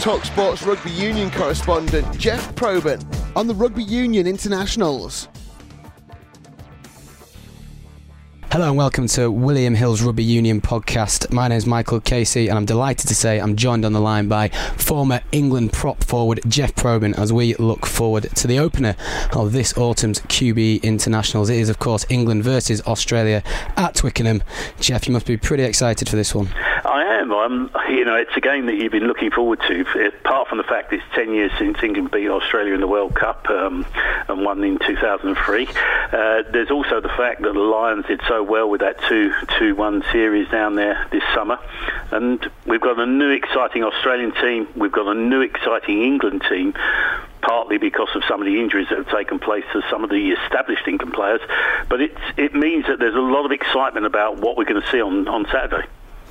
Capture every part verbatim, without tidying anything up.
TalkSport's Rugby Union correspondent Jeff Probyn on the Rugby Union Internationals. Hello and welcome to William Hill's Rugby Union podcast. My name is Michael Casey and I'm delighted to say I'm joined on the line by former England prop forward Jeff Probyn as we look forward to the opener of this autumn's Q B Internationals. It is of course England versus Australia at Twickenham. Jeff, you must be pretty excited for this one. I am. I'm, you know, it's a game that you've been looking forward to, apart from the fact it's ten years since England beat Australia in the World Cup um, and won in two thousand three. Uh, there's also the fact that the Lions did so well with that two two one series down there this summer. And we've got a new exciting Australian team. We've got a new exciting England team, partly because of some of the injuries that have taken place to some of the established England players. But it, it means that there's a lot of excitement about what we're going to see on, on Saturday.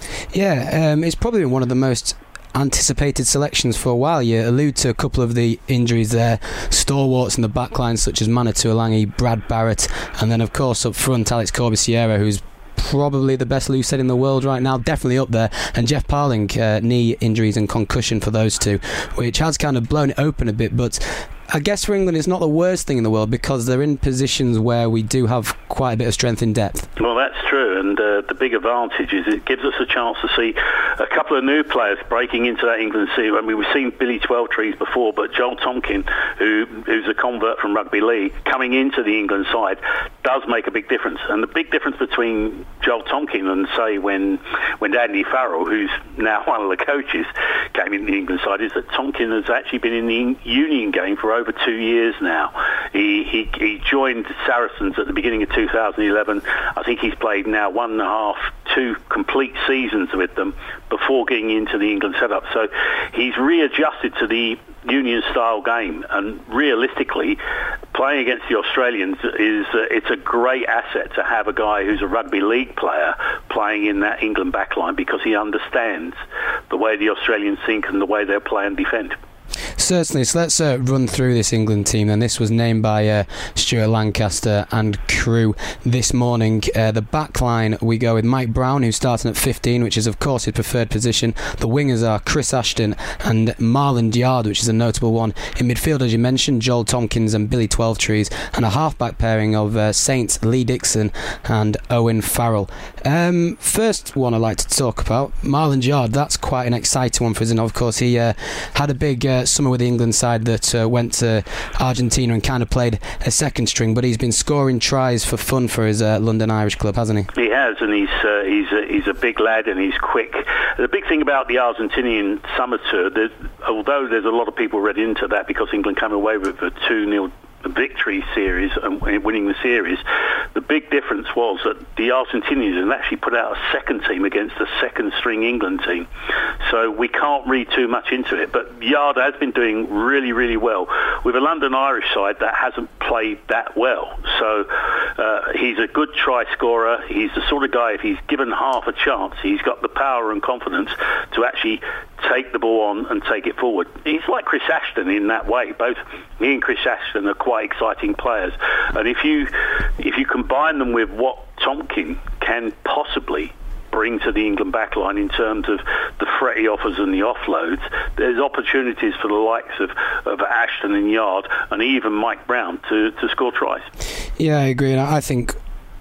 Yeah, um, it's probably one of the most anticipated selections for a while. You allude to a couple of the injuries there, stalwarts in the backline such as Manitou Alangi, Brad Barrett, and then of course up front Alex Corbisiero, who's probably the best loose head in the world right now, definitely up there, and Jeff Parling, uh, knee injuries and concussion for those two, which has kind of blown it open a bit. But I guess for England it's not the worst thing in the world because they're in positions where we do have quite a bit of strength in depth. Well, that's true, and uh, the big advantage is it gives us a chance to see a couple of new players breaking into that England team. I mean, we've seen Billy Twelvetrees before, but Joel Tomkin, who who's a convert from rugby league, coming into the England side does make a big difference. And the big difference between Joel Tomkin and, say, when when Andy Farrell, who's now one of the coaches, came in the England side, is that Tomkin has actually been in the Union game for over two years now. He, he he joined Saracens at the beginning of two thousand eleven. I think he's played now one and a half, two complete seasons with them before getting into the England setup. So he's readjusted to the Union style game, and realistically playing against the Australians is uh, it's a great asset to have a guy who's a rugby league player playing in that England backline, because he understands the way the Australians think and the way they'll play and defend. Certainly, so let's uh, run through this England team then. This was named by uh, Stuart Lancaster and crew this morning. Uh, the back line, we go with Mike Brown, who's starting at fifteen, which is of course his preferred position. The wingers are Chris Ashton and Marlon Diard, which is a notable one. In midfield, as you mentioned, Joel Tomkins and Billy Twelvetrees, and a half-back pairing of uh, Saints, Lee Dixon and Owen Farrell. Um, first one I'd like to talk about, Marlon Diard. That's quite an exciting one for us, and of course he uh, had a big uh, summer with the England side that uh, went to Argentina and kind of played a second string, but he's been scoring tries for fun for his uh, London Irish club, hasn't he? He has, and he's uh, he's a, he's a big lad and he's quick. The big thing about the Argentinian summer tour, that although there's a lot of people read into that because England came away with a two nil victory series and winning the series, the big difference was that the Argentinians had actually put out a second team against a second string England team. So we can't read too much into it, but Yard has been doing really, really well with a London Irish side that hasn't played that well. So uh, he's a good try scorer. He's the sort of guy, if he's given half a chance, he's got the power and confidence to actually take the ball on and take it forward. He's like Chris Ashton in that way. Both he and Chris Ashton are quite exciting players, and if you if you combine them with what Tomkin can possibly bring to the England backline in terms of the threat he offers and the offloads, there's opportunities for the likes of, of Ashton and Yard and even Mike Brown to, to score tries. Yeah, I agree, and I think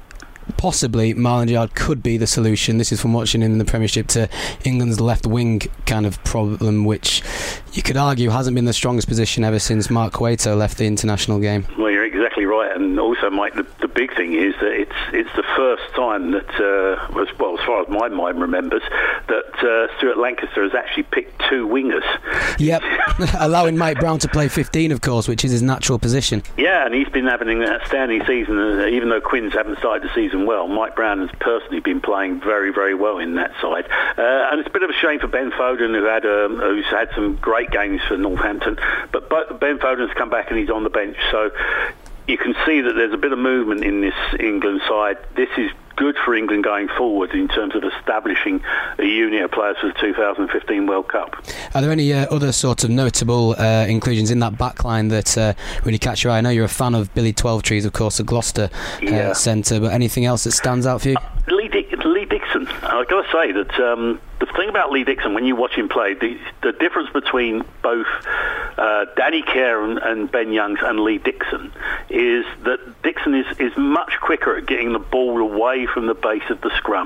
possibly Marlon Diard could be the solution. This is from watching him in the Premiership to England's left wing kind of problem, which you could argue hasn't been the strongest position ever since Mark Cueto left the international game. Well, you're exactly right, and also, Mike, the, the big thing is that it's it's the first time that, uh, as well as far as my mind remembers, that uh, Stuart Lancaster has actually picked two wingers. Yep, allowing Mike Brown to play fifteen, of course, which is his natural position. Yeah, and he's been having an outstanding season, uh, even though Quins haven't started the season well. Mike Brown has personally been playing very, very well in that side, uh, and it's a bit of a shame for Ben Foden, who had um, who's had some great games for Northampton, but Ben Foden's come back and he's on the bench, so you can see that there's a bit of movement in this England side. This is good for England going forward in terms of establishing a unit of players for the two thousand fifteen World Cup. Are there any uh, other sort of notable uh, inclusions in that backline that uh, really catch your eye? I know you're a fan of Billy Twelvetrees, of course, at Gloucester uh, yeah. Centre, but anything else that stands out for you? Uh, Lee Dick, Lee Dixon. I've got to say that um, the thing about Lee Dixon, when you watch him play, the, the difference between both uh, Danny Care and, and Ben Youngs and Lee Dixon is that Dixon is, is much quicker at getting the ball away from the base of the scrum.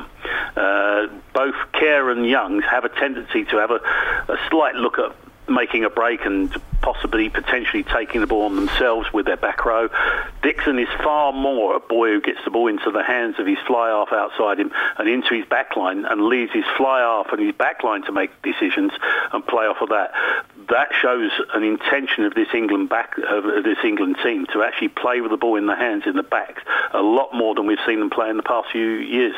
Uh, both Care and Youngs have a tendency to have a, a slight look at making a break and possibly potentially taking the ball on themselves with their back row. Dixon is far more a boy who gets the ball into the hands of his fly half outside him and into his back line and leaves his fly half and his back line to make decisions and play off of that. That shows an intention of this England back of this England team to actually play with the ball in the hands in the backs a lot more than we've seen them play in the past few years.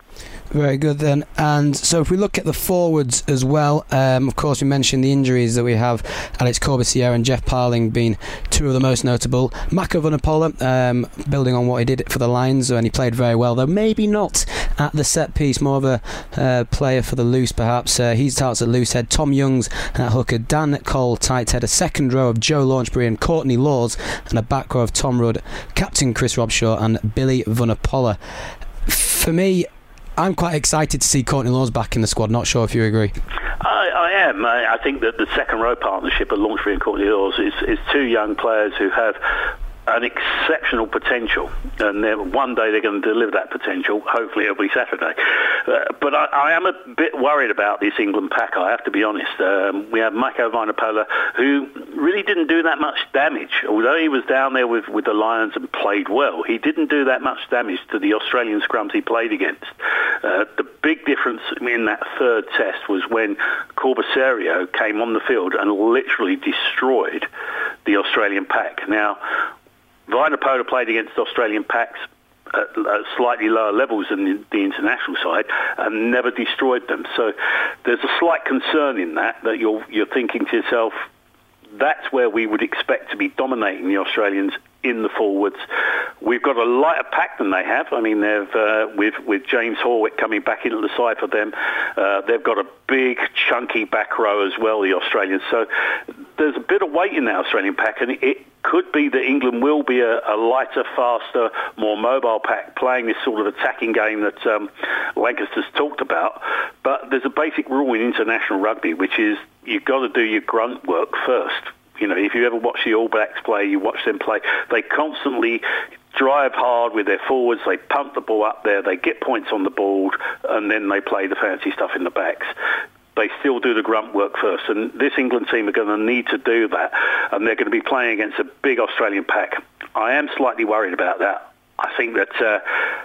Very good then. And so if we look at the forwards as well, um, of course we mentioned the injuries that we have. Alex Corbisier and Jeff Parling being two of the most notable. Mako Vunipola, um, building on what he did for the Lions, and he played very well, though maybe not at the set piece, more of a uh, player for the loose perhaps. Uh, he starts at loose head. Tom Youngs at hooker. Dan Cole tight head. A second row of Joe Launchbury and Courtney Laws, and a back row of Tom Rudd, captain Chris Robshaw and Billy Vunipola. For me, I'm quite excited to see Courtney Laws back in the squad. Not sure if you agree. I, I am. I, I think that the second row partnership of Launchbury and Courtney Laws is, is two young players who have an exceptional potential, and one day they're going to deliver that potential. Hopefully it'll be Saturday. Uh, but I, I am a bit worried about this England pack, I have to be honest. Um, we have Mako Vunipola, who really didn't do that much damage. Although he was down there with, with the Lions and played well, he didn't do that much damage to the Australian scrums he played against. Uh, the big difference in that third test was when Corbisier came on the field and literally destroyed the Australian pack. Now, Vunipola played against Australian packs at, at slightly lower levels than the, the international side and never destroyed them. So there's a slight concern in that, that you're, you're thinking to yourself, that's where we would expect to be dominating the Australians in the forwards. We've got a lighter pack than they have. I mean, they've uh, with with James Horwick coming back into the side for them. Uh, they've got a big, chunky back row as well, the Australians. So there's a bit of weight in that Australian pack, and it could be that England will be a, a lighter, faster, more mobile pack, playing this sort of attacking game that um, Lancaster's talked about. But there's a basic rule in international rugby, which is you've got to do your grunt work first. You know, if you ever watch the All Blacks play, you watch them play, they constantly drive hard with their forwards, they pump the ball up there, they get points on the board, and then they play the fancy stuff in the backs. They still do the grunt work first, and this England team are going to need to do that, and they're going to be playing against a big Australian pack. I am slightly worried about that. I think that uh,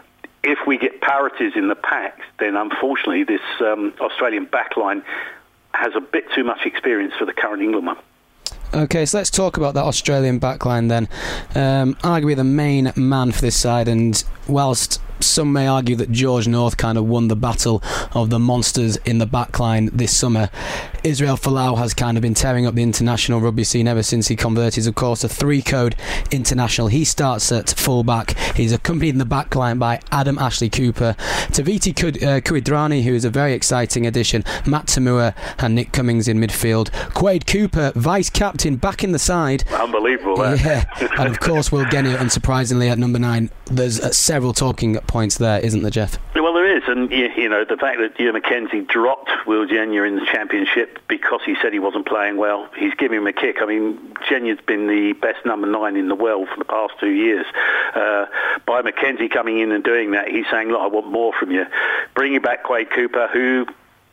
if we get parities in the packs, then unfortunately this um, Australian backline has a bit too much experience for the current England one. Okay, so let's talk about that Australian backline then. Um, arguably the main man for this side, and whilst some may argue that George North kind of won the battle of the monsters in the backline this summer, Israel Folau has kind of been tearing up the international rugby scene ever since he converted, of course, a three-code international. He starts at full-back. He's accompanied in the backline by Adam Ashley Cooper, Taviti Kuidrani, who is a very exciting addition, Matt Tamua and Nick Cummings in midfield, Quade Cooper, vice-captain, back in the side. Unbelievable, that. Yeah, and of course Will Genia, unsurprisingly, at number nine. There's uh, several talking points there, isn't there, Jeff? Well, there is, and you, you know, the fact that Hugh McKenzie dropped Will Genia in the championship because he said he wasn't playing well, he's giving him a kick. I mean, Genia's been the best number nine in the world for the past two years. Uh, by McKenzie coming in and doing that, he's saying, look, I want more from you. Bringing back Quade Cooper, who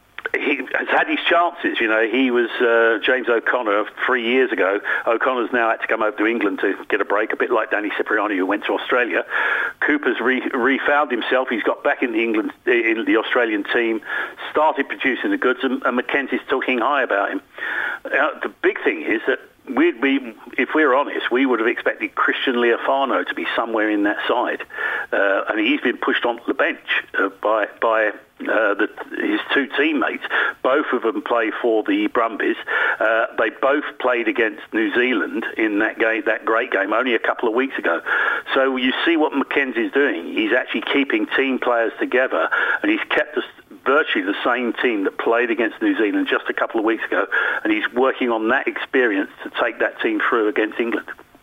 he has had his chances. You know, he was uh, James O'Connor three years ago. O'Connor's now had to come over to England to get a break, a bit like Danny Cipriani, who went to Australia. Cooper's re- refound himself. He's got back in the England, in the Australian team, started producing the goods, and, and Mackenzie's talking high about him. Uh, the big thing is that We'd be, if we're honest, we would have expected Christian Leofano to be somewhere in that side, uh, and he's been pushed onto the bench uh, by by uh, the, his two teammates. Both of them play for the Brumbies. Uh, they both played against New Zealand in that game, that great game, only a couple of weeks ago. So you see what Mackenzie's doing. He's actually keeping team players together, and he's kept us virtually the same team that played against New Zealand just a couple of weeks ago, and he's working on that experience to take that team through against England.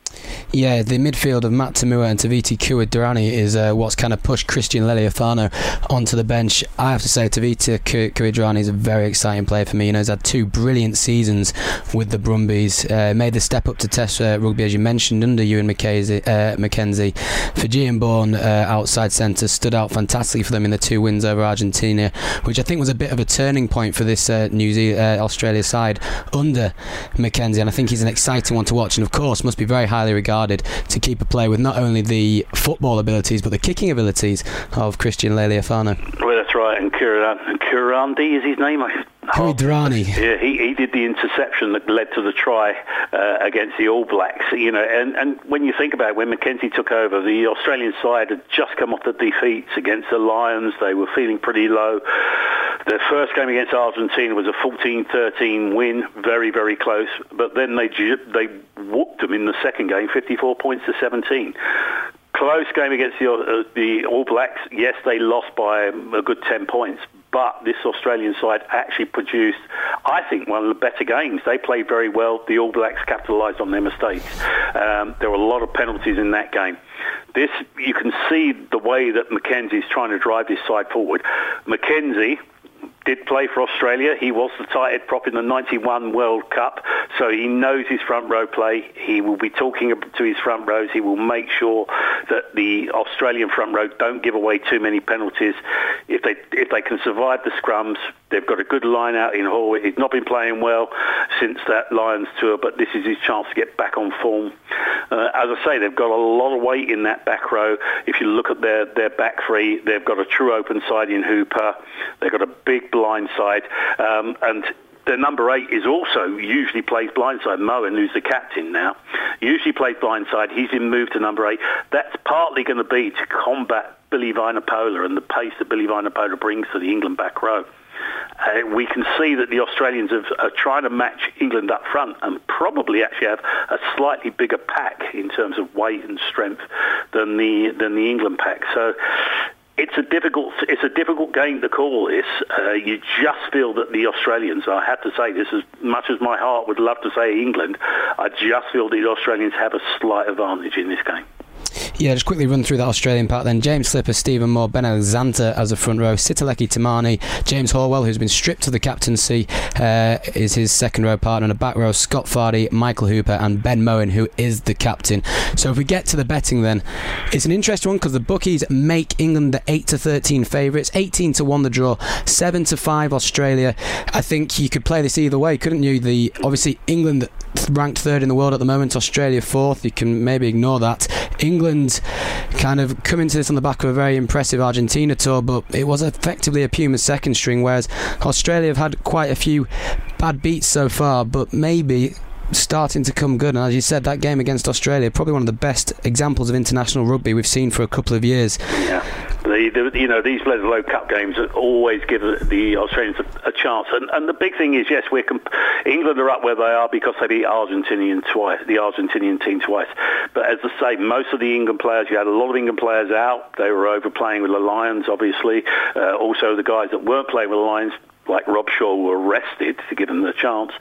Yeah, the midfield of Matt Tamua and Taviti Kuidrani is uh, what's kind of pushed Christian Lealiifano onto the bench. I have to say, Taviti Kuidrani is a very exciting player for me. You know, he's had two brilliant seasons with the Brumbies. Uh, made the step up to Test uh, rugby, as you mentioned, under Ewan McKenzie. Uh, McKenzie. Fijian born uh, outside centre, stood out fantastically for them in the two wins over Argentina, which I think was a bit of a turning point for this uh, New Zealand, uh, Australia side under McKenzie, and I think he's an exciting one to watch, and of course must be very highly regarded to keep a player with not only the football abilities but the kicking abilities of Christian Lealiifano. Well, that's right, and Kurandi is his name, I Kuidrani. Yeah, he, he did the interception that led to the try uh, against the All Blacks. You know, and, and when you think about it, when McKenzie took over, the Australian side had just come off the defeats against the Lions. They were feeling pretty low. Their first game against Argentina was a fourteen thirteen win, very, very close. But then they they whooped them in the second game, fifty-four points to seventeen. Close game against the, uh, the All Blacks. Yes, they lost by a good ten points. But this Australian side actually produced, I think, one of the better games. They played very well. The All Blacks capitalised on their mistakes. Um, there were a lot of penalties in that game. This, you can see the way that McKenzie is trying to drive this side forward. McKenzie did play for Australia. He was the tight head prop in the ninety-one World Cup, so he knows his front row play. He will be talking to his front rows. He will make sure that the Australian front row don't give away too many penalties. If they if they can survive the scrums, they've got a good line out in Hall. He's not been playing well since that Lions tour, but this is his chance to get back on form. Uh, as I say, they've got a lot of weight in that back row. If you look at their, their back three, they've got a true open side in Hooper. They've got a big blind side. Um, and their number eight is also usually plays blindside. Moen, who's the captain now, usually plays blindside. He's been moved to number eight. That's partly going to be to combat Billy Vunipola and the pace that Billy Vunipola brings to the England back row. Uh, we can see that the Australians have, are trying to match England up front and probably actually have a slightly bigger pack in terms of weight and strength than the than the England pack. So it's a difficult it's a difficult game to call this. Uh, you just feel that the Australians, I have to say this, as much as my heart would love to say England, I just feel the Australians have a slight advantage in this game. Yeah, just quickly run through that Australian pack then. James Slipper, Stephen Moore, Ben Alexander as a front row, Sitaleki Tamani, James Horwell, who's been stripped of the captaincy, uh, is his second row partner, and a back row, Scott Fardy, Michael Hooper and Ben Moen, who is the captain. So if we get to the betting then, it's an interesting one because the bookies make England the eight to thirteen favourites, eighteen to one the draw, seven to five Australia. I think you could play this either way, couldn't you? The obviously England ranked third in the world at the moment, Australia fourth, you can maybe ignore that. England kind of come into this on the back of a very impressive Argentina tour, but it was effectively a Puma second string, whereas Australia have had quite a few bad beats so far, but maybe starting to come good. And as you said, that game against Australia, probably one of the best examples of international rugby we've seen for a couple of years. Yeah. The, the, you know, these Bledisloe Cup games always give the Australians a, a chance, and, and the big thing is, yes, we're comp- England are up where they are because they beat Argentinian twice, the Argentinian team twice. But as I say, most of the England players, you had a lot of England players out. They were overplaying with the Lions, obviously. Uh, also, the guys that weren't playing with the Lions, like Rob Shaw, were rested to give them the chance.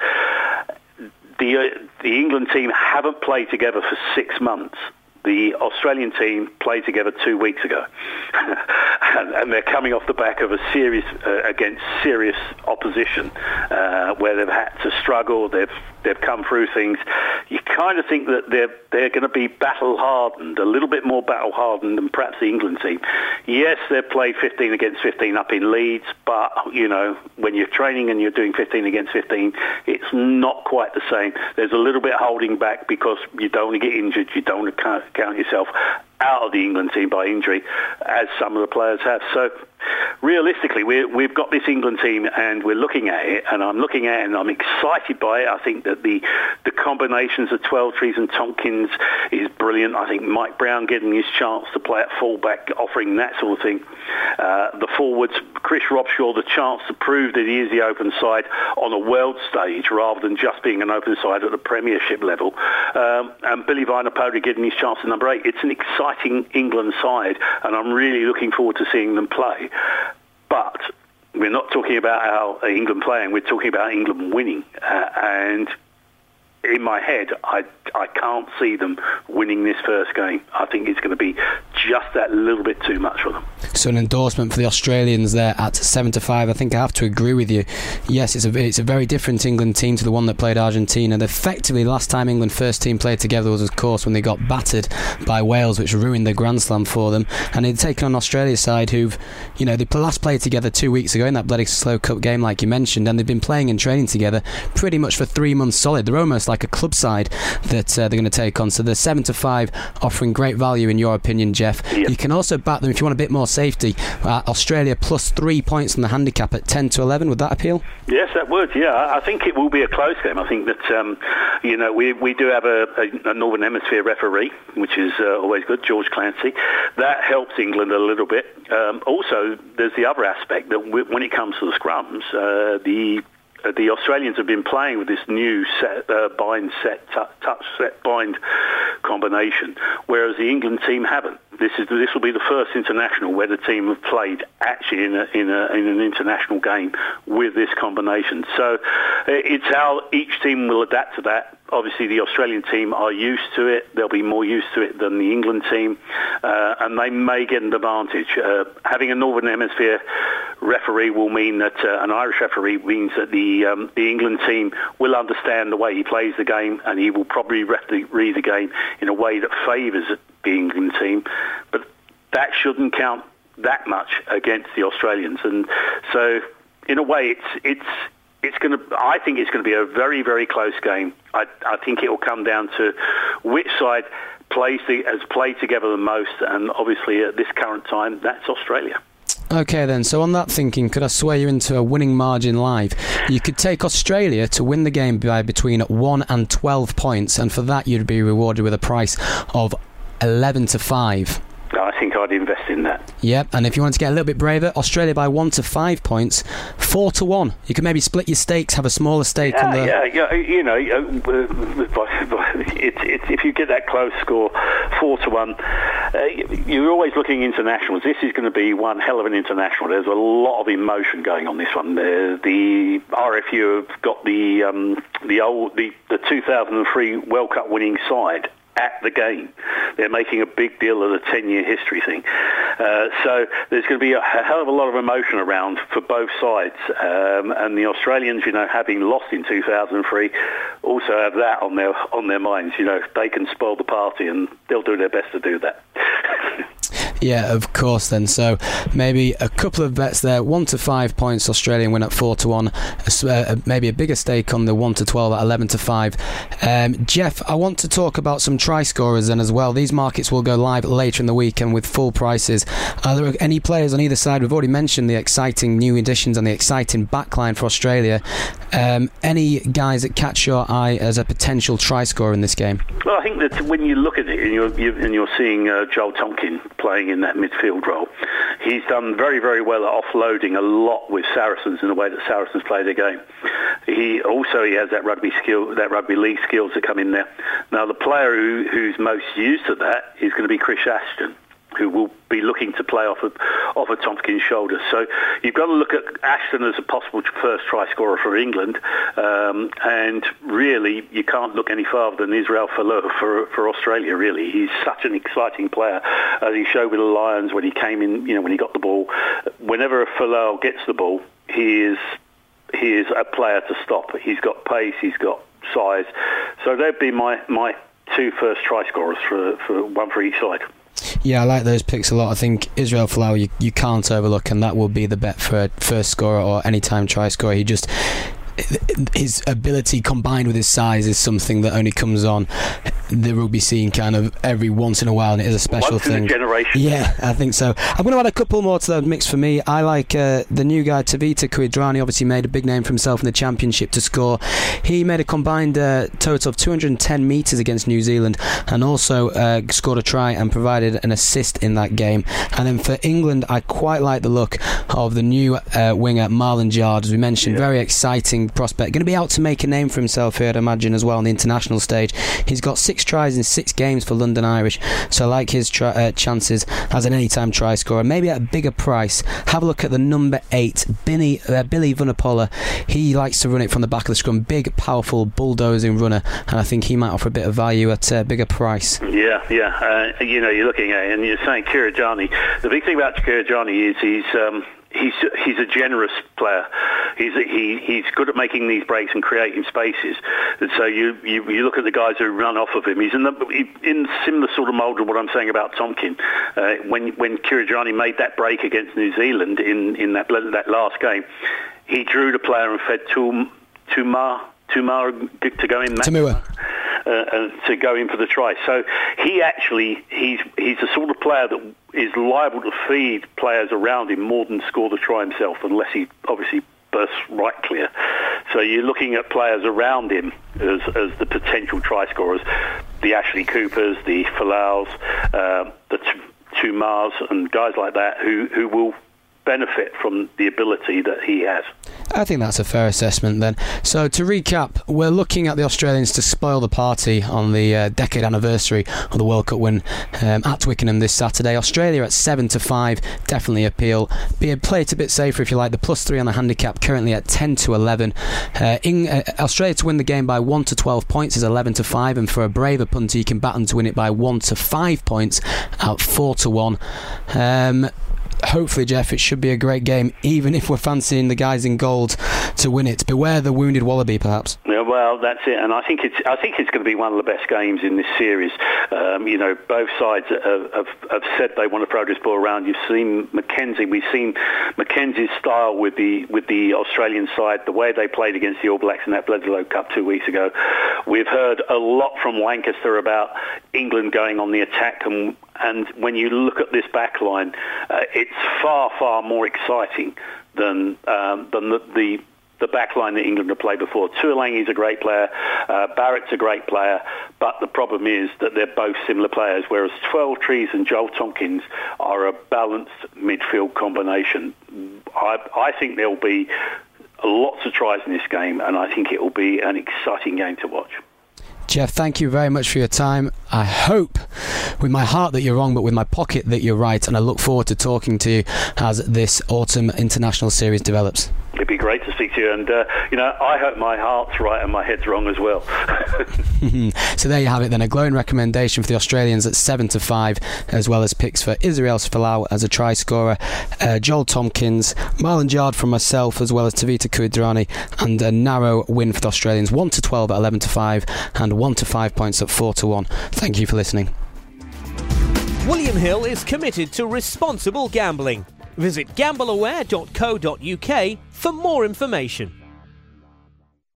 The uh, the England team haven't played together for six months. The Australian team played together two weeks ago, and, and they're coming off the back of a series uh, against serious opposition, uh, where they've had to struggle. They've they've come through things. You kind of think that they're they're going to be battle hardened, a little bit more battle hardened than perhaps the England team. Yes, they've played fifteen against fifteen up in Leeds, but you know, when you're training and you're doing fifteen against fifteen, it's not quite the same. There's a little bit holding back because you don't want to get injured. You don't want to count, count yourself out of the England team by injury, as some of the players have. So realistically, we're, we've got this England team and we're looking at it, and I'm looking at it and I'm excited by it. I think that the, the combinations of Twelvetrees and Tompkins is brilliant. I think Mike Brown getting his chance to play at fullback, offering that sort of thing. Uh, the forwards, Chris Robshaw, the chance to prove that he is the open side on a world stage rather than just being an open side at the Premiership level. Um, and Billy Vunipola getting his chance at number eight. It's an exciting England side, and I'm really looking forward to seeing them play. But we're not talking about how England playing, we're talking about England winning. Uh, and in my head, I, I can't see them winning this first game. I think it's going to be just that little bit too much for them. So an endorsement for the Australians there at seven to five. I think I have to agree with you. Yes, it's a it's a very different England team to the one that played Argentina. And effectively, last time England first team played together was, of course, when they got battered by Wales, which ruined the Grand Slam for them. And they'd taken on Australia's side, who've, you know, they last played together two weeks ago in that Bledisloe Cup game, like you mentioned, and they've been playing and training together pretty much for three months solid. They're almost like a club side that uh, they're going to take on. So they're seven to five, offering great value in your opinion, Jeff. Yep. You can also back them if you want a bit more safety. Uh, Australia plus three points on the handicap at ten to eleven. Would that appeal? Yes, that would. Yeah, I think it will be a close game. I think that um, you know we we do have a, a, a Northern Hemisphere referee, which is uh, always good, George Clancy. That helps England a little bit. Um, also, there's the other aspect that w- when it comes to the scrums, uh, the Uh, the Australians have been playing with this new set, uh, bind set, t- touch set bind combination, whereas the England team haven't. This is this will be the first international where the team have played actually in a, in, a, in an international game with this combination. So uh, it's how each team will adapt to that. Obviously, the Australian team are used to it. They'll be more used to it than the England team, uh, and they may get an advantage. Uh, having a Northern Hemisphere referee will mean that uh, an Irish referee means that the um, the England team will understand the way he plays the game, and he will probably referee the game in a way that favours the England team. But that shouldn't count that much against the Australians, and so in a way, it's it's. It's going to. I think it's going to be a very, very close game. I, I think it will come down to which side plays the, has played together the most, and obviously at this current time, that's Australia. Okay then, so on that thinking, could I sway you into a winning margin live? You could take Australia to win the game by between one and twelve points, and for that you'd be rewarded with a price of eleven to five. I think I'd invest in that. Yep, and if you want to get a little bit braver, Australia by one to five points, four to one. You could maybe split your stakes, have a smaller stake yeah, on the. Yeah, yeah, you know, it's, it's, if you get that close score, four to one, uh, you're always looking internationals. This is going to be one hell of an international. There's a lot of emotion going on this one. Uh, the R F U have got the um, the old the, the two thousand three World Cup winning side at the game. They're making a big deal of the ten-year history thing. Uh, so there's going to be a hell of a lot of emotion around for both sides. Um, and the Australians, you know, having lost in two thousand three, also have that on their on their minds. You know, they can spoil the party, and they'll do their best to do that. Yeah, of course then. So maybe a couple of bets there. One to five points, Australian win at four to one. Uh, maybe a bigger stake on the one to twelve at eleven to five. Um, Jeff, I want to talk about some try scorers then as well. These markets will go live later in the week and with full prices. Are there any players on either side? We've already mentioned the exciting new additions and the exciting backline for Australia. Um, any guys that catch your eye as a potential try scorer in this game? Well, I think that when you look at it and you're, you, and you're seeing uh, Joel Tonkin playing in that midfield role, he's done very, very well at offloading a lot with Saracens in the way that Saracens play their game. He also he has that rugby skill, that rugby league skills that come in there. Now, the player who, who's most used to that is going to be Chris Ashton, who will be looking to play off of, off of Tompkins' shoulders. So you've got to look at Ashton as a possible first try scorer for England, um, and really you can't look any farther than Israel Folau for for Australia. Really, he's such an exciting player, as he showed with the Lions when he came in. You know, when he got the ball, whenever Folau gets the ball, he is he is a player to stop. He's got pace, he's got size. So that'd be my my two first try scorers for for one for each side. Yeah, I like those picks a lot. I think Israel Folau you, you can't overlook, and that will be the bet for a first scorer or any-time try scorer. He just, his ability combined with his size is something that only comes on the rugby scene kind of every once in a while, and it is a special once thing. In a generation. Yeah, I think so. I'm going to add a couple more to the mix for me. I like uh, the new guy Tavita Kuidrani. Obviously made a big name for himself in the championship to score. He made a combined uh, total of two hundred ten metres against New Zealand, and also uh, scored a try and provided an assist in that game. And then for England, I quite like the look of the new uh, winger Marlon Jard. As we mentioned, yeah. very exciting promising prospect. Going to be out to make a name for himself here, I'd imagine, as well on the international stage. He's got six tries in six games for London Irish, so I like his tri- uh, chances as an anytime try scorer. Maybe at a bigger price. Have a look at the number eight, Billy, uh, Billy Vunipola. He likes to run it from the back of the scrum. Big, powerful, bulldozing runner, and I think he might offer a bit of value at a bigger price. Yeah, yeah. Uh, you know, you're looking at it and you're saying Kirjani. The big thing about Kirjani is he's um, he's he's a generous player. He's a, he he's good at making these breaks and creating spaces. And so you, you you look at the guys who run off of him. He's in the in similar sort of mould of what I'm saying about Tomkin. Uh, when when Kirjani made that break against New Zealand in in that that last game, he drew the player and fed Tum Tumar Tumar to go in. Tamua. Uh, uh, to go in for the try. So he actually, he's he's the sort of player that is liable to feed players around him more than score the try himself, unless he obviously bursts right clear. So you're looking at players around him as, as the potential try scorers, the Ashley Coopers, the Falaus, uh, the Tumars and guys like that who, who will benefit from the ability that he has. I think that's a fair assessment then. So to recap, we're looking at the Australians to spoil the party on the uh, decade anniversary of the World Cup win um, at Twickenham this Saturday. Australia at seven to five, definitely appeal. Be a play it a bit safer if you like. The plus three on the handicap currently at ten to eleven. Uh, in, uh, Australia to win the game by one to twelve points is eleven to five, and for a braver punter you can bat them to win it by one to five points at four to one. Um, Hopefully, Jeff, it should be a great game, even if we're fancying the guys in gold to win it. Beware the wounded wallaby, perhaps. Yeah, well, that's it, and I think it's I think it's going to be one of the best games in this series. Um, you know, both sides have, have, have said they want to throw this ball around. You've seen Mackenzie. We've seen Mackenzie's style with the with the Australian side, the way they played against the All Blacks in that Bledisloe Cup two weeks ago. We've heard a lot from Lancaster about England going on the attack, and and when you look at this back line, uh, it's far, far more exciting than um, than the, the the back line that England have played before. Tuolangi's a great player, uh, Barrett's a great player, but the problem is that they're both similar players, whereas Twelvetrees and Joel Tomkins are a balanced midfield combination. I, I think there'll be lots of tries in this game, and I think it will be an exciting game to watch. Jeff, thank you very much for your time. I hope with my heart that you're wrong, but with my pocket that you're right, and I look forward to talking to you as this autumn international series develops. It'd be great to speak to you, and uh, you know, I hope my heart's right and my head's wrong as well. So there you have it then, a glowing recommendation for the Australians at seven to five, as well as picks for Israel Folau as a try scorer, uh, Joel Tomkins, Marlon Jard from myself, as well as Tavita Kuidrani, and a narrow win for the Australians, one to twelve at eleven to five and one to five points at four to one. Thank you for listening. William Hill is committed to responsible gambling. Visit gamble aware dot co dot uk for more information.